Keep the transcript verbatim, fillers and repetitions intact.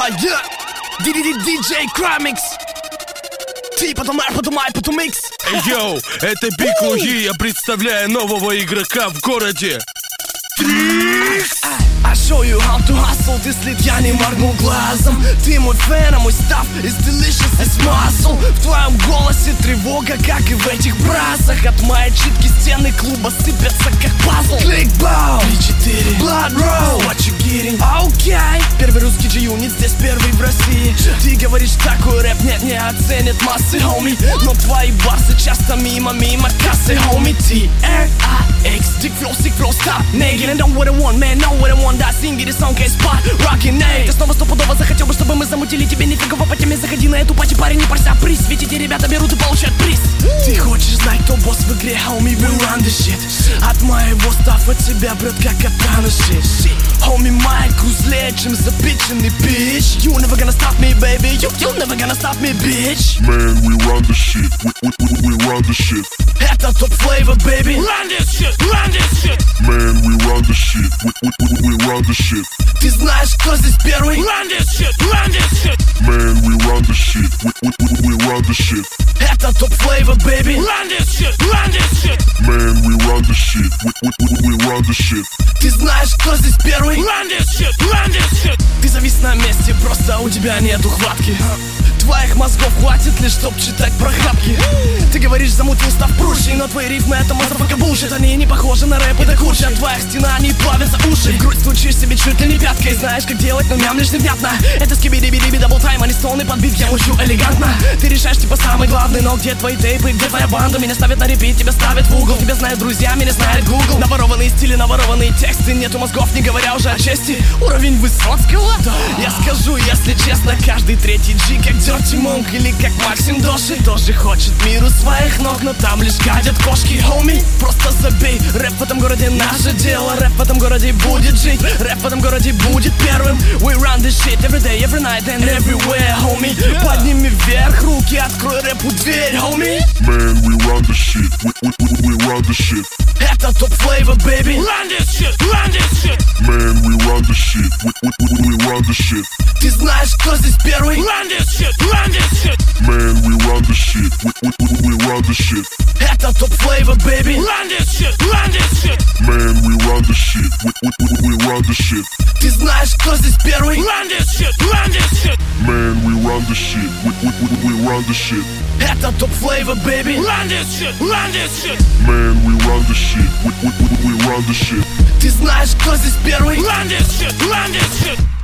А я диджей Крамикс. Ты потом R, потом I, потом X. Эй, йоу, это Биг Луи. Я представляю нового игрока в городе. Трикс! I show you how to hustle, ты слит, я не моргнул глазом. Ты мой фэн, а мой став is delicious as muscle. В твоем голосе тревога, как и в этих бразах. От моей читки стены клуба сыпятся, как пазл. Кликбау, три четыре, Blood Roll, what you getting? Окей, okay. Первый русский G-Unit, здесь первый в России. Ты говоришь, такой рэп нет, не оценят массы, homie. Но твои барсы часто мимо, мимо кассы, homie. T R I X, Dick Flow, Sick Flow, stop, naked. And don't what I want, man, know what I want. Да, синги, this song is spot, rockin' name. Ты снова стопудово захотел бы, чтобы мы замутили тебе нифигово по теме. Заходи на эту пати, парень, не парься, приз. Ведь эти ребята берут и получают приз. Ты хочешь знать, кто босс в игре, homie, we run the shit. От моего стафа тебя прет, как от shit. Homie, Mike, злее, чем запиченный bitch. You never gonna stop me, baby, you, you never gonna stop me, bitch. Man, we run the shit, we, we, we, we run the shit. Это топ flavor, baby. Run this shit, run this shit. Man, we run the shit, we, we, we, we run the shit. Ты знаешь, кто здесь первый? Run this shit, run this shit. Man, we run the shit, we, we, we, we run the shit. Это топ flavor, baby. Run this shit, run this shit. Man, we run the shit, we, we, we, we run the shit. Ты знаешь, кто здесь первый? Run this shit, run this shit. Ты завис на месте, просто у тебя нету хватки. Твоих мозгов хватит лишь, чтоб читать про хапки. Ты говоришь, замутил став прущий, но твои рифмы это мазафака булшит. Они не похожи на рэп, это худшее. От твоих стен они плавятся уши. В грудь стучишь себе чуть ли не пяткой. Знаешь, как делать, но мямлишь невнятно. Это скибиди-биди-би, даблтайм, они стоны под бит, я мучу элегантно. Ты решаешь, типа, самый главный, но где твои тейпы, где твоя банда? Меня ставят на репит, тебя ставят в угол. Тебя знают друзья, меня знает Google. Наворованные стили, наворованные тексты. Нету мозгов, не говоря уже о чести. Уровень Высоцкого? Да. Я скажу, если честно, каждый третий G, как Dirty Monk или как Максим Доши, тоже хочет миру своих ног, но там лишь гадят кошки, homie. Просто забей, рэп в этом городе наше дело. Рэп в этом городе будет жить, рэп в этом городе будет первым. We run this shit every day, every night and everywhere, homie. Подними вверх руки, открой рэпу дверь, homie. Man, we run the shit, we, we, we, we run the shit. Это топ flavor, baby. Run this shit, run this shit. Man, we run the shit, we, we, we, we run the shit. Ты знаешь, кто здесь первый? Run this shit, run this shit. Man, we run the shit, we, we, we, we run the shit. Это топ flavor, baby. Run this shit, run this shit. Man, we run the shit, we, we, we, we run the shit. Ты знаешь, кто здесь первый? Run this shit, run this shit. Man, we run the shit, we, we, we, we run the shit. Это топ flavor, baby. Run this shit, run this shit. Man, we run the shit, we, we, we, we run the shit. Ты знаешь, кто здесь первый? Run this shit, run this shit.